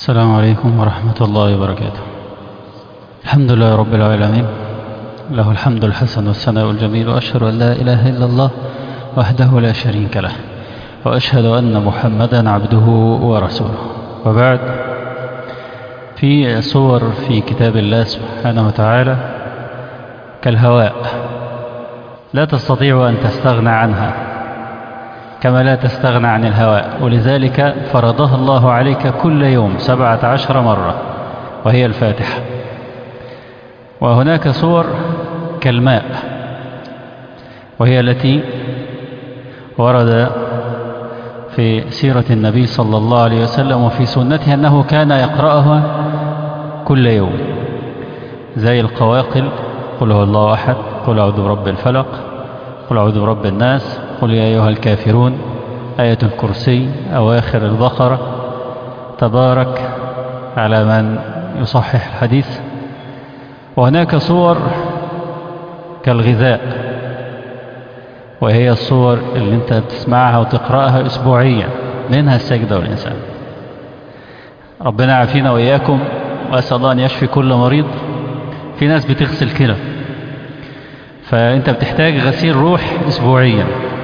السلام عليكم ورحمة الله وبركاته. الحمد لله رب العالمين، له الحمد الحسن والثناء الجميل، وأشهد أن لا إله إلا الله وحده لا شريك له، وأشهد أن محمدا عبده ورسوله. وبعد، في صور في كتاب الله سبحانه وتعالى كالهواء لا تستطيع أن تستغنى عنها كما لا تستغنى عن الهواء، ولذلك فرضها الله عليك كل يوم 17 مرة وهي الفاتحة. وهناك صور كالماء، وهي التي ورد في سيرة النبي صلى الله عليه وسلم وفي سنته أنه كان يقرأها كل يوم، زي القواقل: قل هو الله أحد، قل أعوذ برب الفلق، قل أعوذ برب الناس، قل يا أيها الكافرون، آية الكرسي، أواخر البقرة، تبارك، على من يصحح الحديث. وهناك صور كالغذاء، وهي الصور اللي انت تسمعها وتقرأها أسبوعيا، منها السجدة والإنسان. ربنا يعافينا وإياكم، وأسأل الله أن يشفي كل مريض. في ناس بتغسل كلى، فأنت بتحتاج غسيل روح أسبوعيا،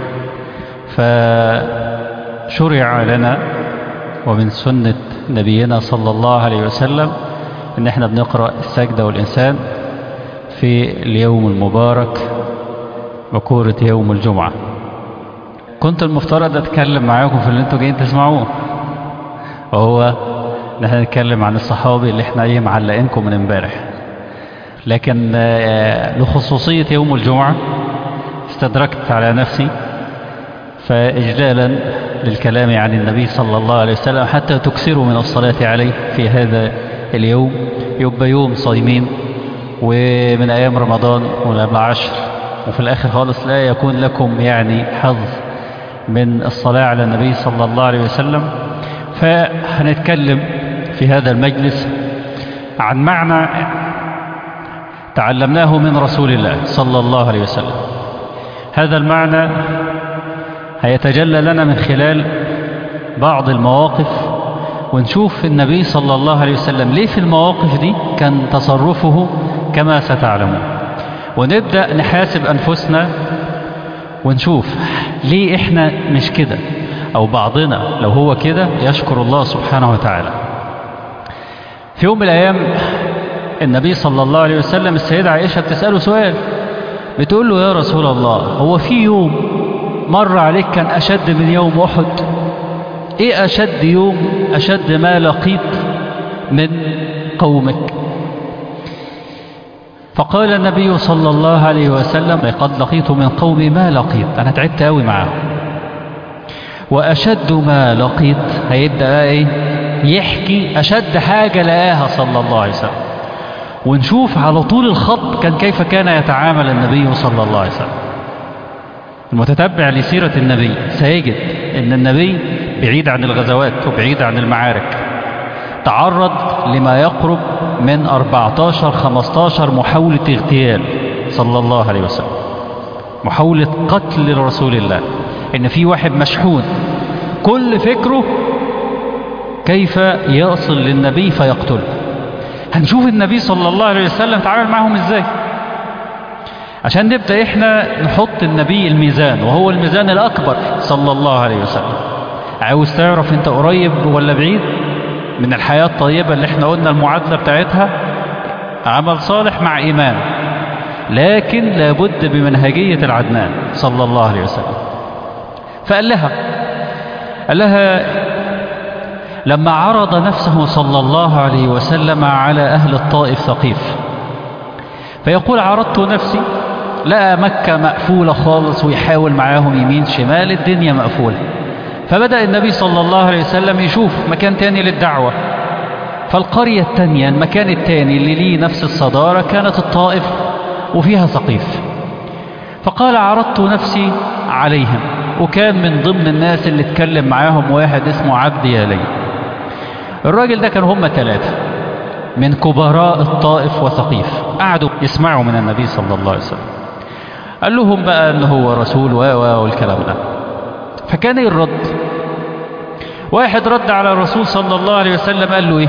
فشرع لنا ومن سنة نبينا صلى الله عليه وسلم ان احنا بنقرأ السجدة والإنسان في اليوم المبارك بكورة يوم الجمعة. كنت المفترض اتكلم معاكم في اللي انتوا جايين تسمعوه، وهو ان احنا نتكلم عن الصحابي اللي احنا معلقينكم من امبارح، لكن لخصوصية يوم الجمعة استدركت على نفسي، فإجلالا للكلام عن النبي صلى الله عليه وسلم حتى تكثروا من الصلاة عليه في هذا اليوم. يبقى يوم صايمين ومن أيام رمضان ومن قبل 10، وفي الآخر خالص لا يكون لكم حظ من الصلاة على النبي صلى الله عليه وسلم. فهنتكلم في هذا المجلس عن معنى تعلمناه من رسول الله صلى الله عليه وسلم. هذا المعنى هيتجلى لنا من خلال بعض المواقف، ونشوف النبي صلى الله عليه وسلم ليه في المواقف دي كان تصرفه كما ستعلمون، ونبدأ نحاسب أنفسنا ونشوف ليه إحنا مش كده، أو بعضنا لو هو كده يشكر الله سبحانه وتعالى. في يوم من الأيام النبي صلى الله عليه وسلم السيدة عائشة بتسأله سؤال، بتقول له: يا رسول الله، هو في يوم مر عليك كان أشد من يوم أحد؟ إيه أشد يوم، أشد ما لقيت من قومك؟ فقال النبي صلى الله عليه وسلم: لقد لقيت من قومي ما لقيت، أنا تعبت قوي معاهم. وأشد ما لقيت هيبدأ يحكي أشد حاجة لقاها صلى الله عليه وسلم، ونشوف على طول الخط كيف كان يتعامل النبي صلى الله عليه وسلم. المتتبع لسيرة النبي سيجد ان النبي بعيد عن الغزوات وبعيد عن المعارك تعرض لما يقرب من 14-15 محاولة اغتيال صلى الله عليه وسلم، محاولة قتل رسول الله. ان في واحد مشحون كل فكره كيف يصل للنبي فيقتله. هنشوف النبي صلى الله عليه وسلم تعامل معهم ازاي، عشان نبدأ احنا نحط النبي الميزان، وهو الميزان الأكبر صلى الله عليه وسلم. عاوز تعرف انت قريب ولا بعيد من الحياة الطيبة اللي احنا قلنا المعادلة بتاعتها عمل صالح مع إيمان، لكن لابد بمنهجية العدنان صلى الله عليه وسلم. فقال لها لما عرض نفسه صلى الله عليه وسلم على أهل الطائف ثقيف، فيقول: عرضت نفسي، لقى مكة مقفولة خالص، ويحاول معاهم يمين شمال، الدنيا مقفولة. فبدأ النبي صلى الله عليه وسلم يشوف مكان تاني للدعوة. فالقرية التانية، المكان التاني اللي ليه نفس الصدارة، كانت الطائف وفيها ثقيف. فقال: عرضت نفسي عليهم. وكان من ضمن الناس اللي اتكلم معاهم واحد اسمه عبد يالي. الراجل ده كانوا هم 3 من كبراء الطائف وثقيف، قعدوا يسمعوا من النبي صلى الله عليه وسلم. قال لهم بقى أنه هو رسول والكلام ده. فكان الرد: واحد رد على الرسول صلى الله عليه وسلم قال له ايه؟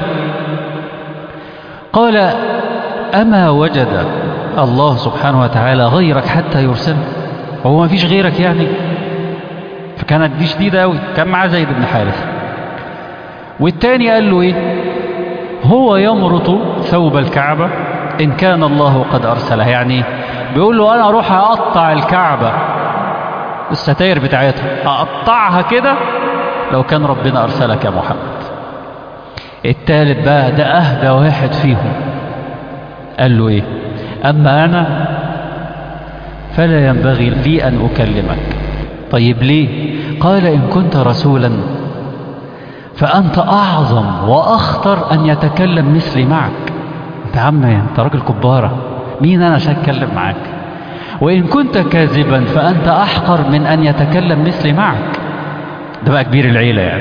قال أما وجد الله سبحانه وتعالى غيرك حتى يرسل؟ هو ما فيش غيرك يعني؟ فكانت دي شديدة قوي. كان معاه زيد بن حارثة. والتاني قال له ايه؟ هو يمرط ثوب الكعبة إن كان الله قد أرسله. يعني بيقول له أنا أروح أقطع الكعبة الستاير بتاعتها، أقطعها كده لو كان ربنا أرسلك يا محمد. التالت بقى ده أهدى واحد فيهم قال له إيه؟ أما أنا فلا ينبغي لي أن أكلمك. طيب ليه؟ قال إن كنت رسولا فأنت أعظم وأخطر أن يتكلم مثلي معك. أنت عمي، أنت راجل كبارة، مين أنا عشان أتكلم معك؟ وإن كنت كاذبا فأنت أحقر من أن يتكلم مثلي معك. ده بقى كبير العيلة يعني.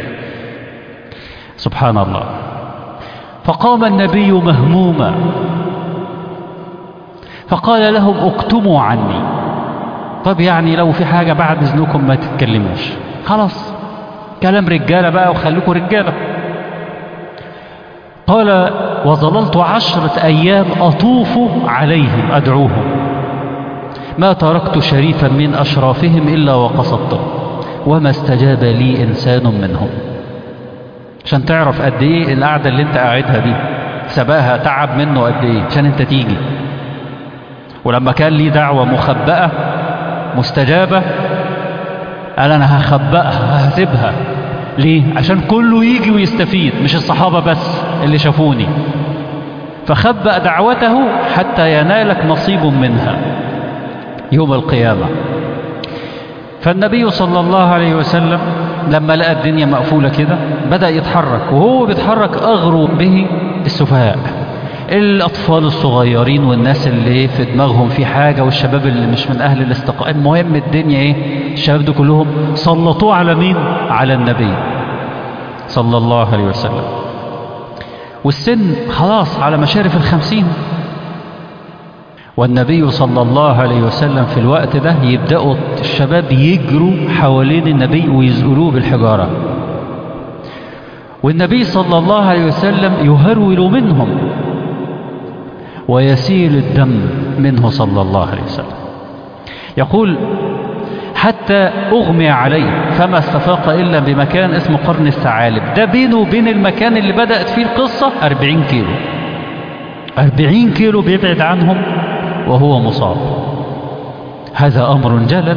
سبحان الله. فقام النبي مهموما فقال لهم اكتموا عني. طب يعني لو في حاجة بعد إذنكم ما تتكلموش، خلاص كلام رجالة بقى وخليكم رجالة. قال وظللت 10 أيام أطوف عليهم أدعوهم ما تركت شريفا من أشرافهم إلا وقصدته وما استجاب لي إنسان منهم. عشان تعرف قد إيه القعدة اللي انت قاعدها دي سباها تعب منه قد إيه عشان انت تيجي. ولما كان لي دعوة مخبأة مستجابة قال أنا هخبأها هسيبها. ليه؟ عشان كله يجي ويستفيد، مش الصحابة بس اللي شافوني. فخبأ دعوته حتى ينالك نصيب منها يوم القيامة. فالنبي صلى الله عليه وسلم لما لقى الدنيا مقفولة كده بدأ يتحرك، وهو بيتحرك أغروا به السفهاء، الأطفال الصغيرين والناس اللي في دماغهم في حاجة والشباب اللي مش من أهل الاستقامة. المهم الدنيا إيه؟ الشباب دول كلهم سلطوه على مين؟ على النبي صلى الله عليه وسلم. والسن خلاص على مشارف 50. والنبي صلى الله عليه وسلم في الوقت ده يبدأوا الشباب يجروا حوالين النبي ويزقلوه بالحجارة، والنبي صلى الله عليه وسلم يهرول منهم ويسيل الدم منه صلى الله عليه وسلم. يقول حتى أغمي عليه فما استفاق إلا بمكان اسمه قرن الثعالب. ده بينه وبين المكان اللي بدأت فيه القصة 40 كيلو. 40 كيلو بيبعد عنهم وهو مصاب. هذا أمر جلل.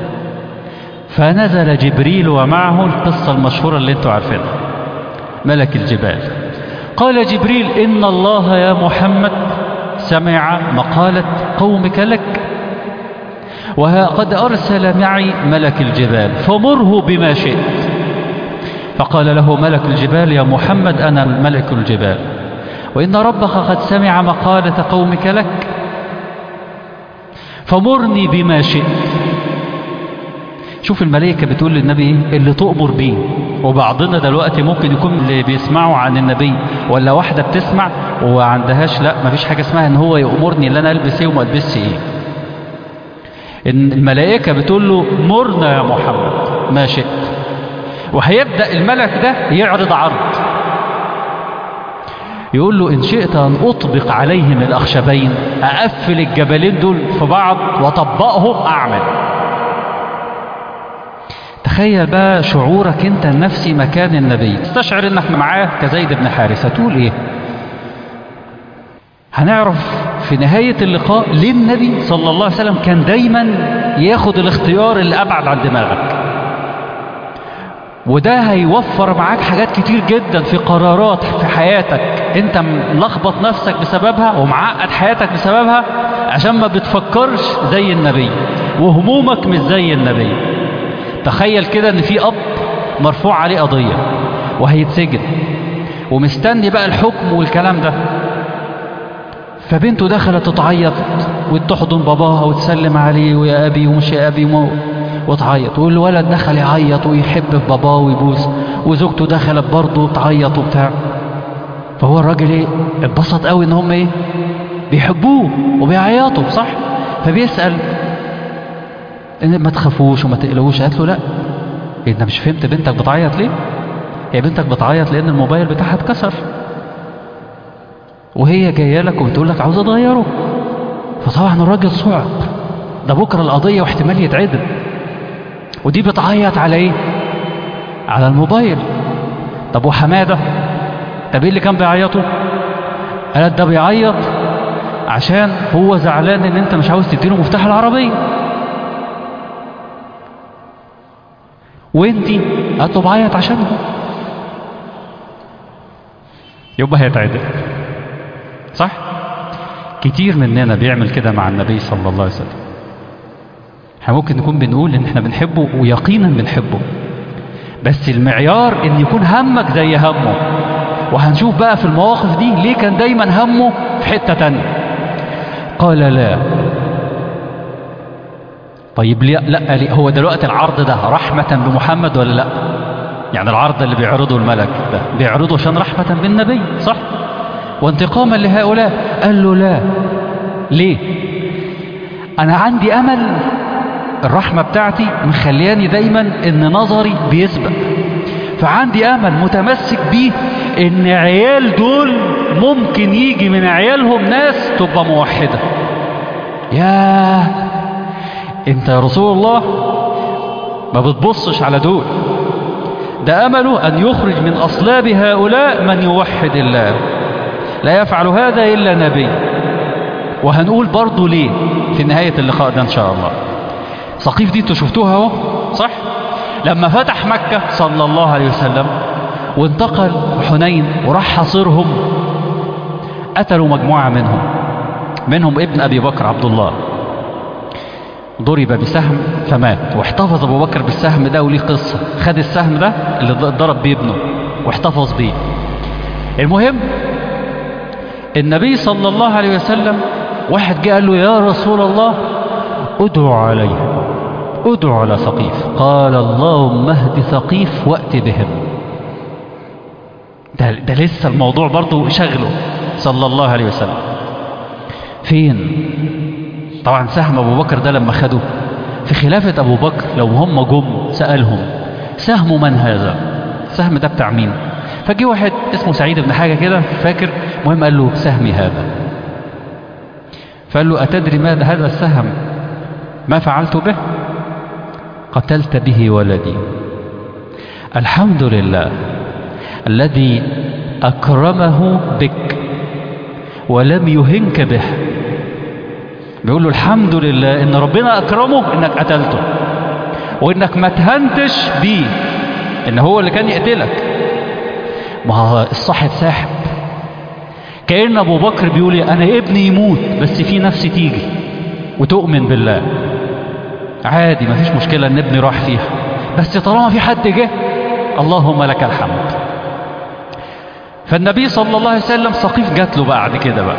فنزل جبريل ومعه القصة المشهورة اللي انتوا عارفينها، ملك الجبال. قال جبريل إن الله يا محمد سمع مقالة قومك لك وقد أرسل معي ملك الجبال فمره بما شئت. فقال له ملك الجبال يا محمد أنا ملك الجبال وإن ربك قد سمع مقالة قومك لك فمرني بما شئت. شوف الملائكة بتقول للنبي اللي تؤمر بيه. وبعضنا دلوقتي ممكن يكون اللي بيسمعوا عن النبي ولا واحدة بتسمع وعندهاش لا مفيش حاجة اسمها ان هو يأمرني اللي انا البس ايه وما البسش ايه. ان الملائكة بتقول له مرنا يا محمد ما شئت. وهيبدأ الملك ده يعرض عرض يقول له إن شئت أن أطبق عليهم الأخشبين، أقفل الجبلين دول في بعض وطبقهم أعمل. تخيل بقى شعورك انت النفسي مكان النبي، تستشعر انك معاه كزيد بن حارثة، تقول ايه؟ هنعرف في نهاية اللقاء ليه النبي صلى الله عليه وسلم كان دايما ياخد الاختيار اللي أبعد عن دماغك. وده هيوفر معاك حاجات كتير جدا في قرارات في حياتك انت ملخبط نفسك بسببها ومعقد حياتك بسببها عشان ما بتفكرش زي النبي وهمومك مش زي النبي. تخيل كده ان في اب مرفوع عليه قضية وهيتسجن ومستني بقى الحكم والكلام ده، فبنته دخلت تتعيط وتحضن باباها وتسلم عليه ويا ابي ومش يا ابي وتعيط، والولد دخل يعيط ويحب في باباه ويبوس، وزوجته دخلت برضه تعيط وبتاع. فهو الراجل ايه؟ اتبسط قوي ان هم ايه؟ بيحبوه وبيعيطوا صح؟ فبيسأل ان ما تخافوش وما تقلقوش. قالت له لا، انت مش فهمت بنتك بتعيط ليه؟ هي بنتك بتعيط لان الموبايل بتاعها اتكسر، وهي جايه لك وبتقول لك عاوز اغيره، فطبعا الراجل صعب، ده بكره القضيه واحتمال يتعدم، ودي بتعيط على ايه؟ على الموبايل. طب وحماده، طب ايه اللي كان بيعيطه؟ قالت ده بيعيط عشان هو زعلان ان انت مش عاوز تديله مفتاح العربيه. وانتي؟ قالت له بعيط عشانه. يبقى هيتعدل، صح؟ كتير مننا بيعمل كده مع النبي صلى الله عليه وسلم. احنا ممكن نكون بنقول ان احنا بنحبه ويقينا بنحبه، بس المعيار ان يكون همك زي همه. وهنشوف بقى في المواقف دي ليه كان دايما همه في حتة تانية. قال لا. طيب لا ليه؟ هو دلوقتي العرض ده رحمة بمحمد ولا لا؟ يعني العرض اللي بيعرضه الملك ده بيعرضه عشان رحمة بالنبي، صح؟ وانتقاما لهؤلاء. قال له لا. ليه؟ انا عندي امل، الرحمة بتاعتي مخلياني دايما ان نظري بيسبق، فعندي امل متمسك بيه ان عيال دول ممكن يجي من عيالهم ناس تبقى موحدة. ياه، انت يا رسول الله ما بتبصش على دول، ده امله ان يخرج من اصلاب هؤلاء من يوحد الله، لا يفعل هذا الا نبي. وهنقول برضو ليه في نهاية اللقاء ده ان شاء الله. ثقيف دي انتوا شفتوها اهو، صح؟ لما فتح مكة صلى الله عليه وسلم وانتقل حنين وراح حاصرهم، قتلوا مجموعة منهم ابن ابي بكر عبد الله، ضرب بسهم فمات، واحتفظ ابو بكر بالسهم ده، وليه قصة، خد السهم ده اللي ضرب بيه ابنه واحتفظ بيه. المهم النبي صلى الله عليه وسلم واحد جاء قال له يا رسول الله ادعو عليه، ادعو على ثقيف. قال اللهم اهد ثقيف وأت بهم. ده لسه الموضوع برضو شغله صلى الله عليه وسلم. فين؟ طبعا سهم ابو بكر ده لما خده في خلافة ابو بكر، لو هم جم سألهم سهم من هذا؟ السهم ده بتاع مين؟ فجي واحد اسمه سعيد بن حاجة كده فاكر، مهم قال له سهمي هذا. فقال له أتدري ماذا هذا السهم ما فعلت به؟ قتلت به ولدي. الحمد لله الذي أكرمه بك ولم يهنك به. بيقول له الحمد لله إن ربنا أكرمه إنك قتلته، وإنك ما تهنتش بيه، إن هو اللي كان يقتلك. ما هو الصاحب ساحب. كأن أبو بكر بيقول لي أنا ابني يموت بس في نفسي تيجي وتؤمن بالله، عادي، ما فيش مشكلة ان ابني راح فيها، بس طالما في حد جه اللهم لك الحمد. فالنبي صلى الله عليه وسلم ثقيف جات له بعد كده بقى،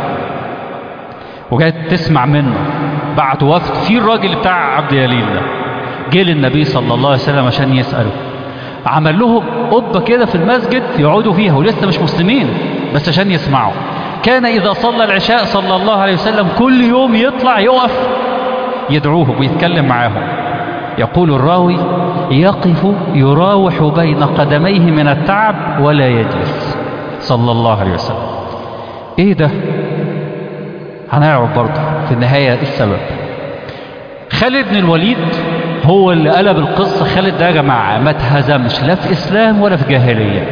وجات تسمع منه، بعتوا وفد في الراجل بتاع عبد يليل ده، جه للنبي صلى الله عليه وسلم عشان يسأله. عمل لهم قبة كده في المسجد يقعدوا فيها، ولسه مش مسلمين بس عشان يسمعوا. كان إذا صلى العشاء صلى الله عليه وسلم كل يوم يطلع يقف يدعوهم ويتكلم معاهم. يقول الراوي يقف يراوح بين قدميه من التعب ولا يجلس صلى الله عليه وسلم. ايه ده؟ هنعرف برضه في النهاية السبب. خالد بن الوليد هو اللي قلب القصة. خالد ده يا جماعة ما اتهزمش لا في إسلام ولا في جاهلية،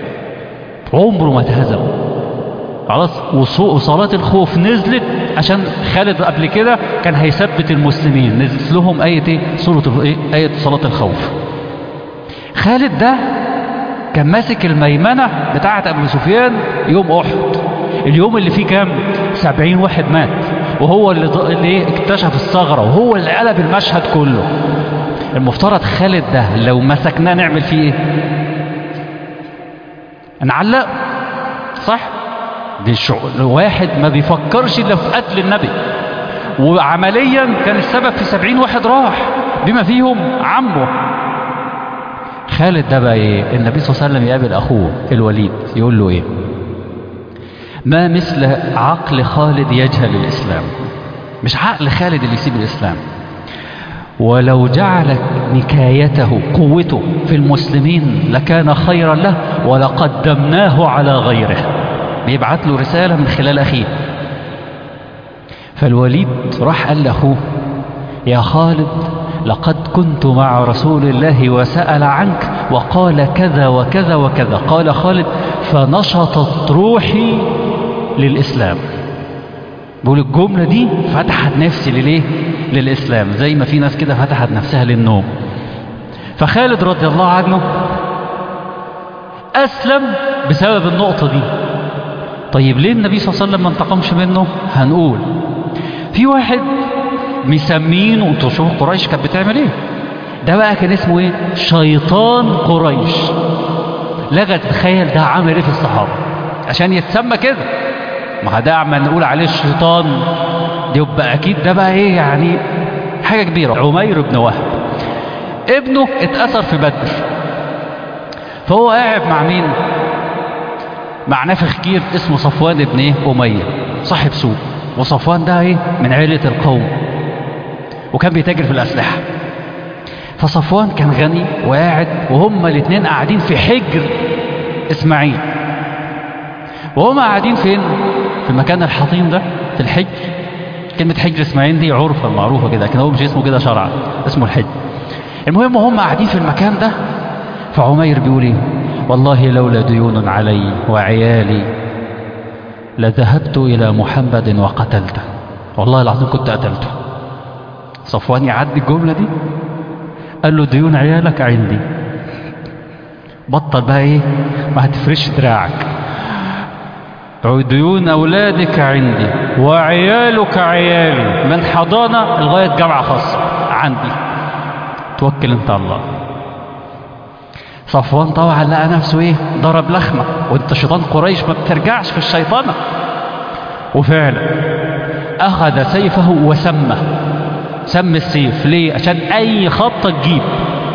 عمره ما اتهزم. خلاص، وصلاة الخوف نزلت عشان خالد قبل كده كان هيثبت المسلمين، نزلت لهم آية آية صلاة الخوف. خالد ده كان ماسك الميمنة بتاعة أبو سفيان يوم أحد، اليوم اللي فيه كام؟ 70 واحد مات، وهو اللي اكتشف الثغرة، وهو اللي قلب المشهد كله. المفترض خالد ده لو مسكناه نعمل فيه ايه؟ نعلق، صح؟ دي واحد ما بيفكرش الا في قتل النبي، وعمليا كان السبب في 70 واحد راح بما فيهم عمه. خالد ده بقى ايه؟ النبي صلى الله عليه وسلم يقابل اخوه الوليد يقول له ايه؟ ما مثل عقل خالد يجهل الاسلام. مش عقل خالد اللي يسيب الاسلام، ولو جعل نكايته قوته في المسلمين لكان خيرا له، ولقدمناه على غيره، بيبعت له رسالة من خلال أخيه. فالوليد راح قال لأخوه: يا خالد لقد كنت مع رسول الله وسأل عنك وقال كذا وكذا وكذا. قال خالد: فنشطت روحي للإسلام. بقول الجملة دي فتحت نفسي لليه؟ للإسلام، زي ما في ناس كده فتحت نفسها للنوم. فخالد رضي الله عنه أسلم بسبب النقطة دي. طيب ليه النبي صلى الله عليه وسلم ما انتقمش منه؟ هنقول في واحد مسمينه، انتوا شوفوا قريش كانت بتعمل ايه، ده بقى كان اسمه ايه؟ شيطان قريش. لغة تتخيل ده عامل ايه في الصحابة عشان يتسمى كده؟ ما ده عمال نقول عليه الشيطان، دي يبقى اكيد ده بقى ايه يعني، حاجة كبيرة. عمير بن وهب ابنه اتأثر في بدر، فهو قاعد مع مين؟ مع نافخ كير اسمه صفوان بن ايه؟ أمية، صاحب سوق. وصفوان ده ايه؟ من عيلة القوم، وكان بيتاجر في الأسلحة. فصفوان كان غني وقاعد، وهم الاثنين قاعدين في حجر إسماعيل. وهم قاعدين فين؟ في المكان الحطيم ده، في الحجر. كلمة حجر إسماعيل دي عرفة معروفة كده، لكن هو مش اسمه كده شرعا، اسمه الحجر. المهم هم قاعدين في المكان ده، فعمير بيقول ايه؟ والله لولا ديون علي وعيالي لذهبت إلى محمد وقتلته، والله العظيم كنت قتلته. صفوان يعدي الجملة دي، قال له: ديون عيالك عندي، بطل بقى ايه، ما هتفرش دراعك. ديون أولادك عندي وعيالك عيالي، من حضانة لغاية جامعة خاصة عندي، توكل انت على الله. صفوان طبعا لقى نفسه ايه؟ ضرب لخمة، وانت شيطان قريش ما بترجعش في الشيطانة. وفعلا اخذ سيفه وسمه، سم السيف. ليه؟ عشان اي خطة تجيب.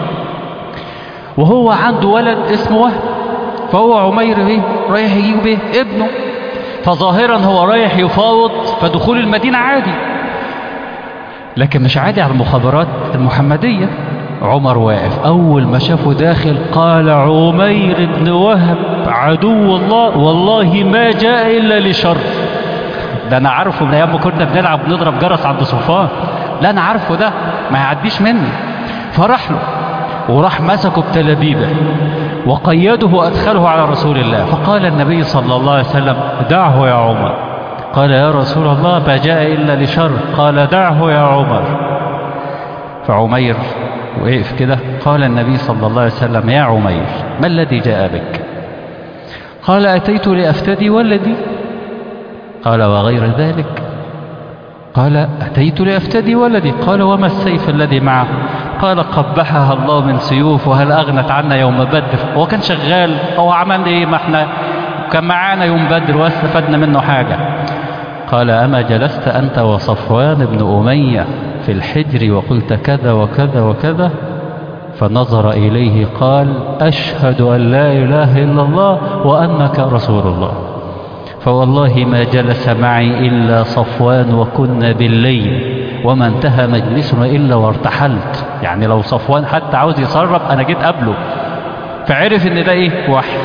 وهو عنده ولد اسمه وهب، فهو عمير ايه؟ رايح يجيب ايه؟ ابنه. فظاهرا هو رايح يفاوض، فدخول المدينة عادي، لكن مش عادي على المخابرات المحمدية. عمر واقف، أول ما شافه داخل قال: عمير بن وهب عدو الله، والله ما جاء إلا لشر. ده أنا عارفه من أيام ما كنا بنلعب ونضرب جرس عند صفان، لا أنا عارفه ده ما يعديش مني. فراح له وراح مسكه بتلابيبه وقيده وأدخله على رسول الله. فقال النبي صلى الله عليه وسلم: دعه يا عمر. قال: يا رسول الله ما جاء إلا لشر. قال: دعه يا عمر. فعمير وقف كده. قال النبي صلى الله عليه وسلم: يا عمير ما الذي جاء بك؟ قال: أتيت لأفتدي ولدي. قال: وغير ذلك؟ قال: أتيت لأفتدي ولدي. قال: وما السيف الذي معه؟ قال: قبحها الله من سيوف، وهل أغنت عنا يوم بدر؟ هو كان شغال، هو عمل إيه؟ ما احنا كان معانا يوم بدر واستفدنا منه حاجة. قال: أما جلست أنت وصفوان بن أمية في الحجر وقلت كذا وكذا وكذا؟ فنظر إليه قال: أشهد أن لا إله إلا الله وأنك رسول الله، فوالله ما جلس معي إلا صفوان وكنا بالليل، وما انتهى مجلسنا إلا وارتحلت. يعني لو صفوان حتى عاوز يصرف أنا جيت قبله. فعرف إن ده إيه؟ وحي.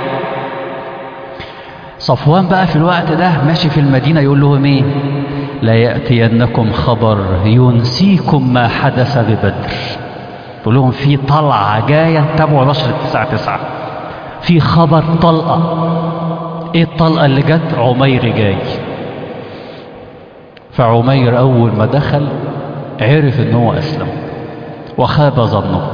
صفوان بقى في الوقت ده ماشي في المدينة يقول لهم إيه؟ لا يأتينكم خبر ينسيكم ما حدث ببدر. يقول لهم في طلعة جاية، تابعوا نشرة 9/9، في خبر طلقة. ايه الطلقة اللي جت؟ عمير جاي. فعمير اول ما دخل عرف ان هو اسلم وخاب ظنه.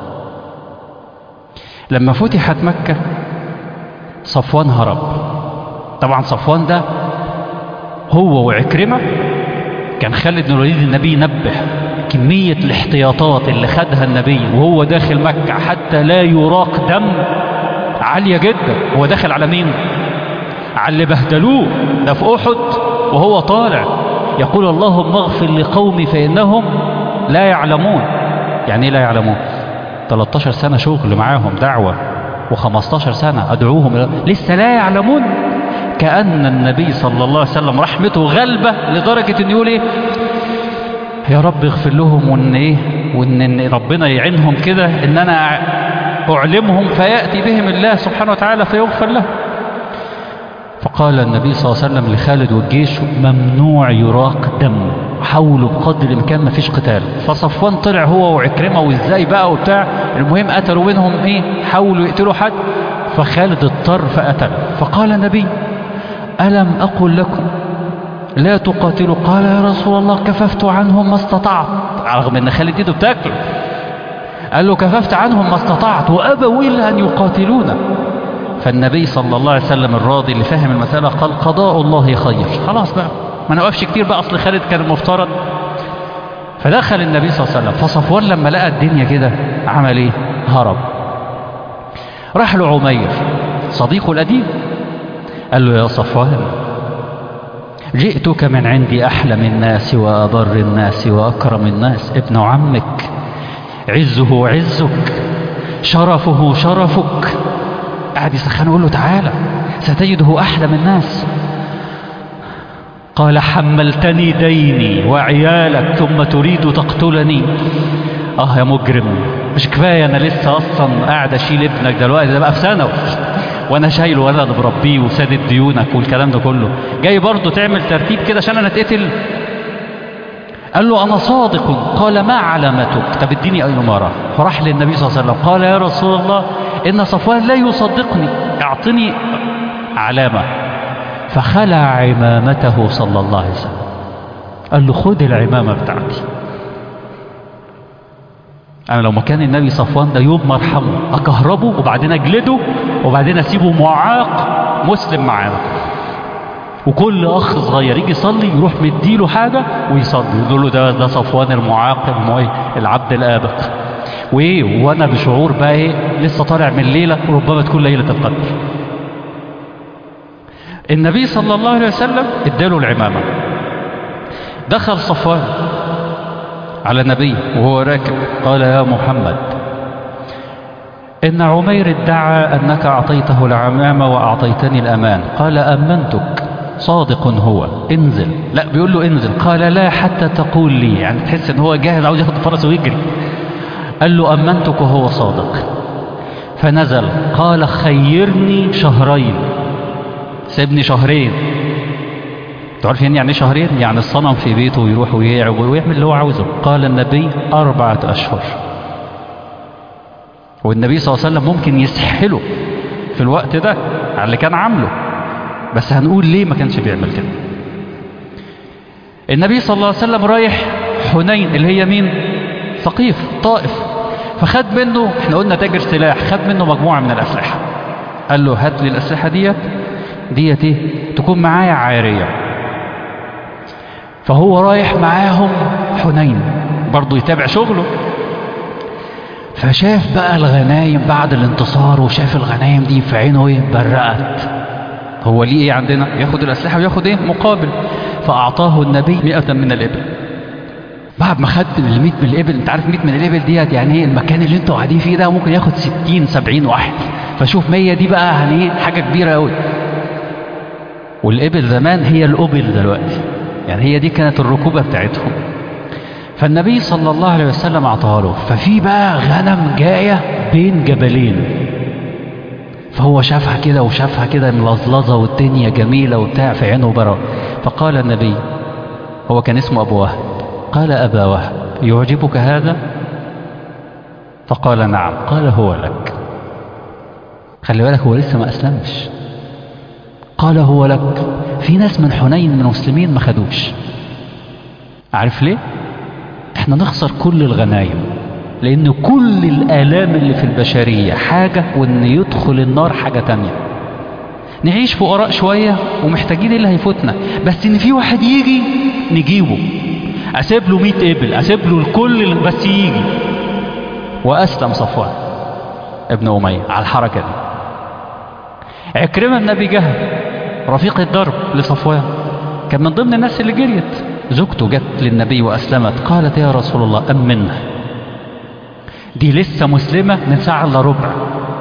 لما فتحت مكة صفوان هرب. طبعا صفوان ده هو وعكرمة كان خالد بن الوليد النبي نبه كمية الاحتياطات اللي خدها النبي وهو داخل مكة حتى لا يراق دم عالية جدا. هو داخل على مين؟ على اللي بهدلوه ده في أحد، وهو طالع يقول: اللهم اغفر لقومي فإنهم لا يعلمون. يعني ايه لا يعلمون؟ 13 سنة شغل معاهم دعوة، و15 سنة أدعوهم لسه لا يعلمون. كأن النبي صلى الله عليه وسلم رحمته غلبة لدرجة أن يقول إيه؟ يا رب اغفر لهم، وان ايه، وان ربنا يعينهم كده، ان انا أعلمهم فيأتي بهم الله سبحانه وتعالى فيغفر له. فقال النبي صلى الله عليه وسلم لخالد والجيش ممنوع يراق دم، حاولوا بقدر الإمكان ما فيش قتال. فصفوان طلع هو وعكرمة وإزاي بقى وبتاع، المهم قتلوا منهم حاولوا يقتلوا حد، فخالد اضطر فقتل. فقال النبي ألم أقل لكم لا تقاتلوا؟ قال يا رسول الله كففت عنهم ما استطعت، رغم ان خالد ايده بتاكله. قال له كففت عنهم ما استطعت وأبوا إلا أن يقاتلونا. فالنبي صلى الله عليه وسلم الراضي اللي فاهم المسألة قال قضاء الله خير، خلاص بقى ما نوقفش كتير بقى، أصل خالد كان المفترض. فدخل النبي صلى الله عليه وسلم. فصفوان لما لقى الدنيا كده عمل ايه؟ هرب. راح له عمير صديقه القديم قال له يا صفوان جئتك من عندي أحلم الناس وأبر الناس وأكرم الناس، ابن عمك عزه عزك شرفه شرفك. قاعد يسخنه يقول له تعالى ستجده أحلم الناس. قال حملتني ديني وعيالك ثم تريد تقتلني؟ يا مجرم، مش كفاية أنا لسه أصلا قاعد أشيل ابنك دلوقتي، ده بقى في ثانوي وانا شايله وانا اللي بربيه وسادد ديونك والكلام ده كله، جاي برضه تعمل ترتيب كده عشان انا اتقتل؟ قال له انا صادق. قال ما علامتك؟ طب اديني اي اماره. فراح للنبي صلى الله عليه وسلم قال يا رسول الله ان صفوان لا يصدقني، اعطني علامه. فخلع عمامته صلى الله عليه وسلم، قال له خد العمامه بتاعتي. أنا لو مكان النبي صفوان ده يوم مرحمه أكهربه وبعدين أجلده وبعدين أسيبه معاق مسلم معانا، وكل أخ صغير يجي يصلي يروح مديله حاجة ويصلي يقول له ده صفوان المعاق العبد الآبق. وأنا بشعور بقى لسه طالع من ليلة وربما تكون ليلة القدر. النبي صلى الله عليه وسلم اداله العمامة. دخل صفوان على النبي وهو راكب قال يا محمد إن عمير ادعى أنك أعطيته العمامة وأعطيتني الأمان. قال أمنتك، صادق هو، انزل. لا بيقول له انزل. قال لا حتى تقول لي، يعني تحس ان هو جاهز عاوز ياخد فرسه ويجري. قال له أمنتك وهو صادق. فنزل. قال خيرني شهرين، سيبني شهرين. تعرفين يعني شهرين؟ يعني الصنم في بيته ويروح ويعمل اللي هو عاوزه. قال النبي 4 أشهر. والنبي صلى الله عليه وسلم ممكن يسحله في الوقت ده على اللي كان عامله، بس هنقول ليه ما كانش بيعمل كده. النبي صلى الله عليه وسلم رايح حنين اللي هي مين؟ ثقيف، طائف. فخد منه، احنا قلنا تاجر سلاح، خد منه مجموعة من الأسلحة. قال له هات لي الأسلحة ديت ايه تكون معايا عارية. فهو رايح معاهم حنين برضو يتابع شغله. فشاف بقى الغنايم بعد الانتصار، وشاف الغنايم دي في عينه برقت. هو ليه ايه عندنا؟ ياخد الأسلحة وياخد ايه مقابل. فأعطاه النبي 100 من الإبل. بعد ما خد 100 من الإبل، انت عارف 100 من الإبل ديت يعني ايه؟ المكان اللي انتوا قاعدين فيه ده ممكن ياخد 60-70 واحد. فشوف 100 دي بقى يعني ايه؟ حاجة كبيرة قوي. والإبل زمان هي الأبل دلوقتي، يعني هي دي كانت الركوبة بتاعتهم. فالنبي صلى الله عليه وسلم أعطاها له. ففي بقى غنم جاية بين جبلين، فهو شافها كده وشافها كده ملظلظة والدنيا جميلة وبتاع، في عينه برا. فقال النبي، هو كان اسمه أبو وهب، قال أبا وهب يعجبك هذا؟ فقال نعم. قال هو لك. خلي بالك هو لسه ما أسلمش. قال هو لك. في ناس من حنين من المسلمين ما خدوش. عارف ليه؟ احنا نخسر كل الغنايم، لأن كل الآلام اللي في البشرية حاجة، وإن يدخل النار حاجة تانية. نعيش فقراء شوية ومحتاجين اللي هيفوتنا، بس إن في واحد يجي نجيبه. أسيب له 100 إبل، أسيب له الكل بس يجي. وأسلم صفوان ابن أمية على الحركة دي. عكرمة النبي جهل رفيق الدرب لصفوان، كان من ضمن الناس اللي جريت. زوجته جت للنبي وأسلمت، قالت يا رسول الله أمنها، دي لسه مسلمة من ساعة إلا ربع.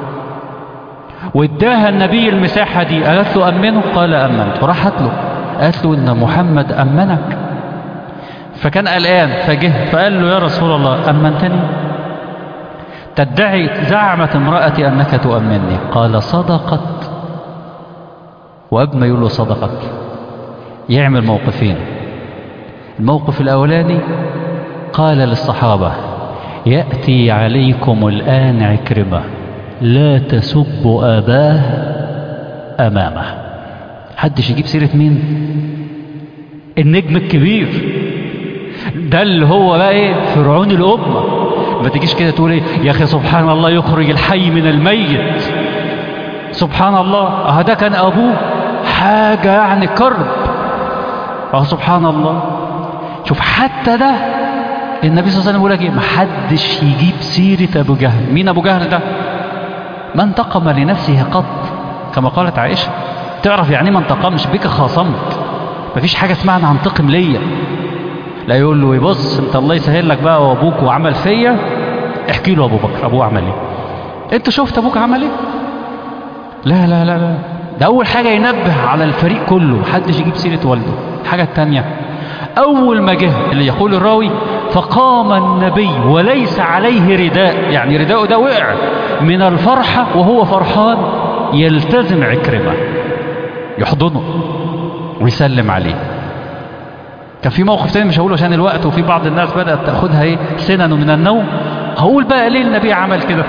واداها النبي المساحة دي. قالت له أمنه؟ قال أمنت. وراحت له قالت له إن محمد أمنك. فكان قلقان، فجه فقال له يا رسول الله أمنتني؟ زعمت امرأتي أنك تؤمنني. قال صدقت. وقبل ما يقول له صدقت يعمل موقفين. الموقف الأولاني قال للصحابة يأتي عليكم الآن عكرمة لا تسبوا أباه أمامه. حدش يجيب سيرة مين؟ النجم الكبير ده اللي هو بقى ايه؟ فرعون الأمة. ما تجيش كده تقول ايه يا أخي سبحان الله يخرج الحي من الميت، سبحان الله ده كان أبوه حاجة يعني كرب. سبحان الله. شوف حتى ده النبي صلى الله عليه وسلم يقول لك ايه؟ محدش يجيب سيرة أبو جهل. مين أبو جهل ده؟ ما انتقم لنفسه قط، كما قالت عائشة. تعرف يعني ما انتقمش بك خاصمت. مفيش حاجة اسمها انا هنتقم ليا. لا يقول له بص انت الله يسهل لك بقى وابوك وعمل فيا، احكي له ابو بكر ابوه عمل ايه. انت شفت ابوك عمل ايه؟ لا لا لا لا. ده اول حاجة ينبه على الفريق كله محدش يجيب سيرة والده. الحاجة التانية اول ما جه اللي يقول الراوي فقام النبي وليس عليه رداء، يعني رداءه ده وقع من الفرحة وهو فرحان، يلتزم عكرمة يحضنه ويسلم عليه. كان في موقف تاني مش هقوله عشان الوقت، وفي بعض الناس بدأت تأخذها ايه سنن من النوم. هقول بقى ليه النبي عمل كده؟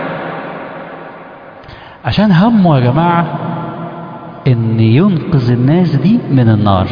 عشان همه يا جماعة ان ينقذ الناس دي من النار.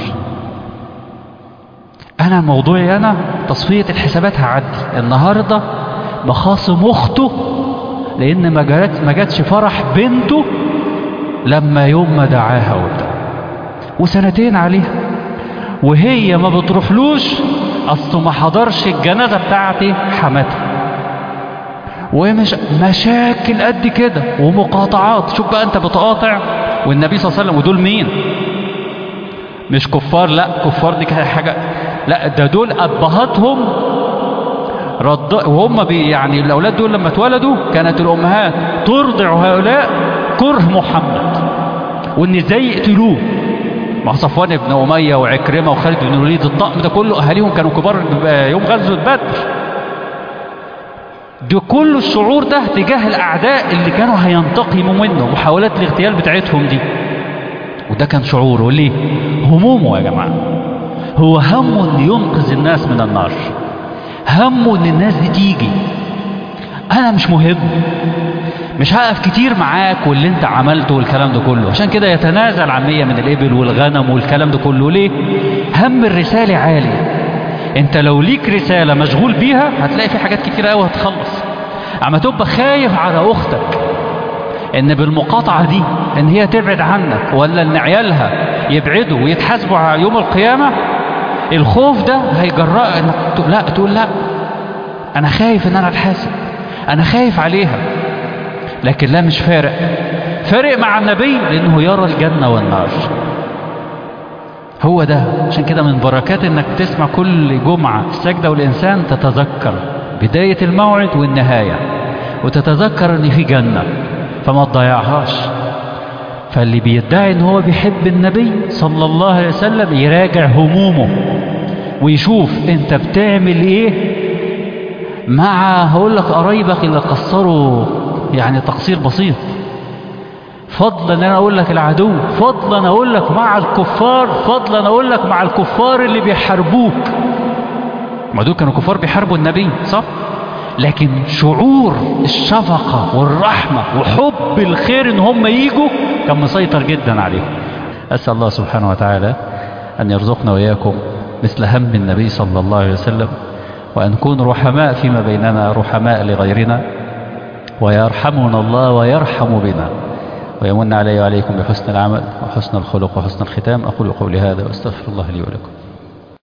انا موضوعي انا تصفية الحسابات هعدي النهاردة مخاصم اخته لان ما جاتش فرح بنته لما يوم ما دعاها وبتاع، وسنتين عليها وهي ما بتروحلوش اصله ما حضرش الجنازة بتاعتي حماتها، ومش مشاكل قد كده ومقاطعات. شوف بقى انت بتقاطع والنبي صلى الله عليه وسلم، ودول مين؟ مش كفار، لا كفار دي كانت حاجة، لا ده دول ابهاتهم وهم يعني الاولاد دول لما اتولدوا كانت الامهات ترضع هؤلاء كره محمد وان ازاي يقتلوه. مع صفوان بن اميه وعكرمه وخالد بن الوليد، الطقم ده كله اهاليهم كانوا كبار يوم غزوه بدر. ده كل الشعور ده تجاه الاعداء اللي كانوا هينتقموا منه، محاولات الاغتيال بتاعتهم دي، وده كان شعوره. ليه؟ همومه يا جماعه، هو همه ان ينقذ الناس من النار، همه ان الناس دي تيجي. انا مش مهم، مش هقف كتير معاك واللي انت عملته والكلام ده كله، عشان كده يتنازل عن 100 من الابل والغنم والكلام ده كله. ليه؟ هم الرسالة عالي. انت لو ليك رسالة مشغول بيها هتلاقي في حاجات كتير قوي هتخلص. اما تبقى خايف على اختك ان بالمقاطعة دي ان هي تبعد عنك، ولا ان عيالها يبعدوا ويتحاسبوا على يوم القيامة، الخوف ده هيجرأ انك تقول لا انا خايف ان انا اتحاسب، انا خايف عليها. لكن لا، مش فارق مع النبي لانه يرى الجنة والنار. هو ده عشان كده من بركات انك تسمع كل جمعة السجدة والانسان تتذكر بداية الموعد والنهاية، وتتذكر ان في جنة فما تضيعهاش. فاللي بيدعي ان هو بيحب النبي صلى الله عليه وسلم يراجع همومه ويشوف انت بتعمل ايه مع هقول لك قرايبك اللي قصروا يعني تقصير بسيط، فضلا ان انا اقول لك العدو، فضلا اقول لك مع الكفار، فضلا اقول لك مع الكفار اللي بيحاربوك. ما دول كانوا كفار بيحاربوا النبي صح، لكن شعور الشفقة والرحمة وحب الخير ان هم ييجوا كان مسيطر جدا عليهم. اسأل الله سبحانه وتعالى ان يرزقنا واياكم مثل هم النبي صلى الله عليه وسلم، وان نكون رحماء فيما بيننا، رحماء لغيرنا، ويرحمنا الله ويرحم بنا، ويمن علي وعليكم بحسن العمل وحسن الخلق وحسن الختام. أقول قولي هذا واستغفر الله لي ولكم.